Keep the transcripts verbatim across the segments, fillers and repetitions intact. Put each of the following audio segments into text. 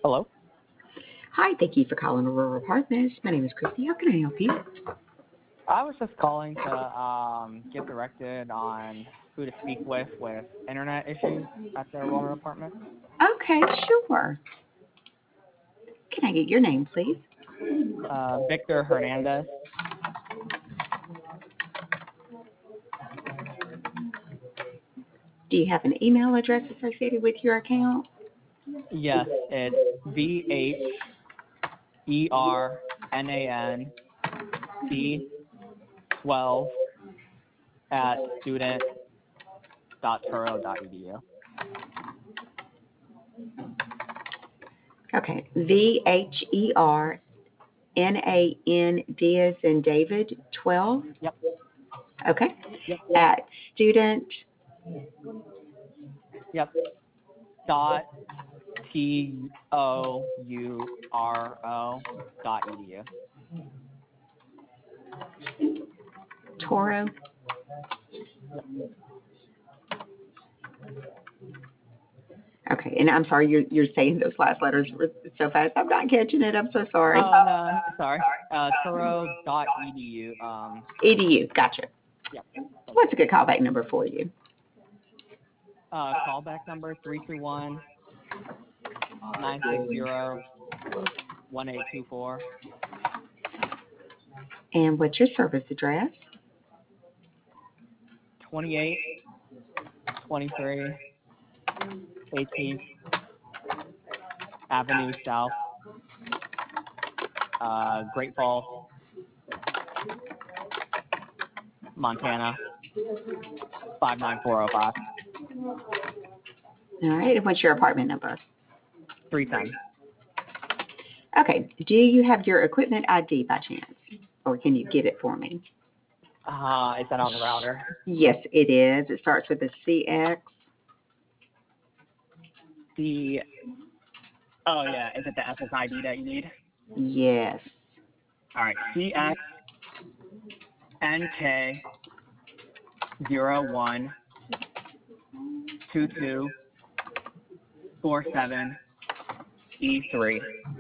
Hello? Hi, thank you for calling Aurora Apartments. My name is Christy. How can I help you? I was just calling to um, get directed on who to speak with with internet issues at the Aurora apartment. Okay, sure. Can I get your name, please? Uh, Victor Hernandez. Do you have an email address associated with your account? Yes, it's V H E R N A N C twelve at student dot turo dot edu. Okay, V H E R N A N D as in David twelve. Yep. Okay, Yep. at student. Yep. Dot T O U R O dot edu. Toro. Okay, and I'm sorry, you're you're saying those last letters were so fast. I'm not catching it. I'm so sorry. Oh no, sorry. Uh, Turo dot edu. Um, Edu. Gotcha. yep. What's a good callback number for you? Uh, callback number three two one nine six zero one eight two four. And what's your service address? Twenty-eight, twenty-three, eighteenth Avenue South, uh, Great Falls, Montana, five nine four zero five. All right, and what's your apartment number? three ten. Okay, do you have your equipment I D by chance? Or can you get it for me? Uh, is that on the router? Yes, it is. It starts with a C X. The, oh yeah, is it the S S I D that you need? Yes. All right, C X N K zero one two two four seven E three.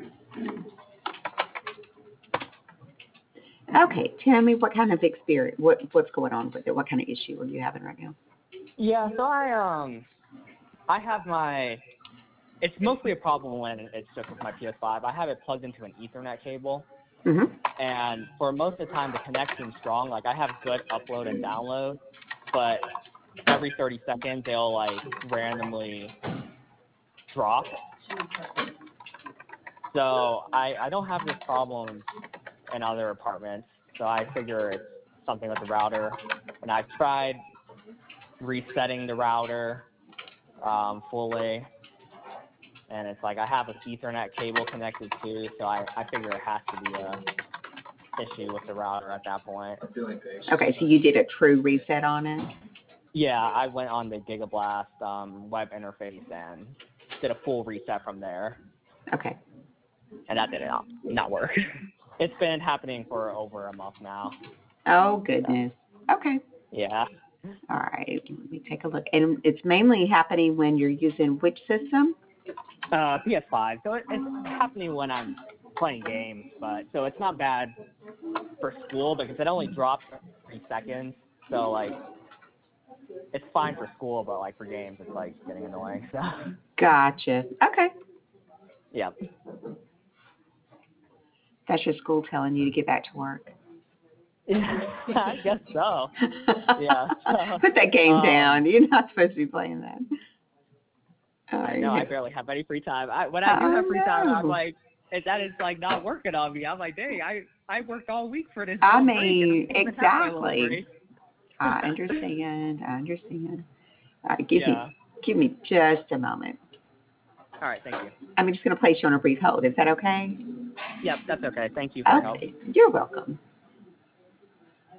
Okay, tell me what kind of experience, what what's going on with it? What kind of issue are you having right now? Yeah, so I um I have my it's mostly a problem when it's just with my P S five. I have it plugged into an Ethernet cable, Mm-hmm. and for most of the time the connection's strong. Like I have good upload and download, but every thirty seconds they'll like randomly drop. So I I don't have this problem in other apartments, so I figure it's something with the router. And I've tried resetting the router um, fully, and it's like I have an Ethernet cable connected too, so I, I figure it has to be a issue with the router at that point. Okay, so you did a true reset on it? Yeah, I went on the GigaBlast um, web interface and did a full reset from there, Okay. and that did not not work. It's been happening for over a month now. Oh, So, goodness. Okay. yeah. All right, let me take a look. And it's mainly happening when you're using which system? Uh, P S five. So it, it's happening when I'm playing games, but so it's not bad for school because it only drops three seconds. So like, it's fine for school, but like for games, it's like getting annoying. So Gotcha. Okay. yeah. That's your school telling you to get back to work. Yeah, I guess so. Yeah. So, Put that game um, down. You're not supposed to be playing that. All I know I right. barely have any free time. I when I do I have free time, I'm know. like, and that is like not working on me. I'm like, dang, I I worked all week for this I little break, and I mean, can't even have my little exactly. break. I understand. I understand. All right, give me Yeah. give me just a moment. All right. Thank you. I'm just going to place you on a brief hold. Is that okay? Yep, that's okay. Thank you for your help. Okay. You're welcome.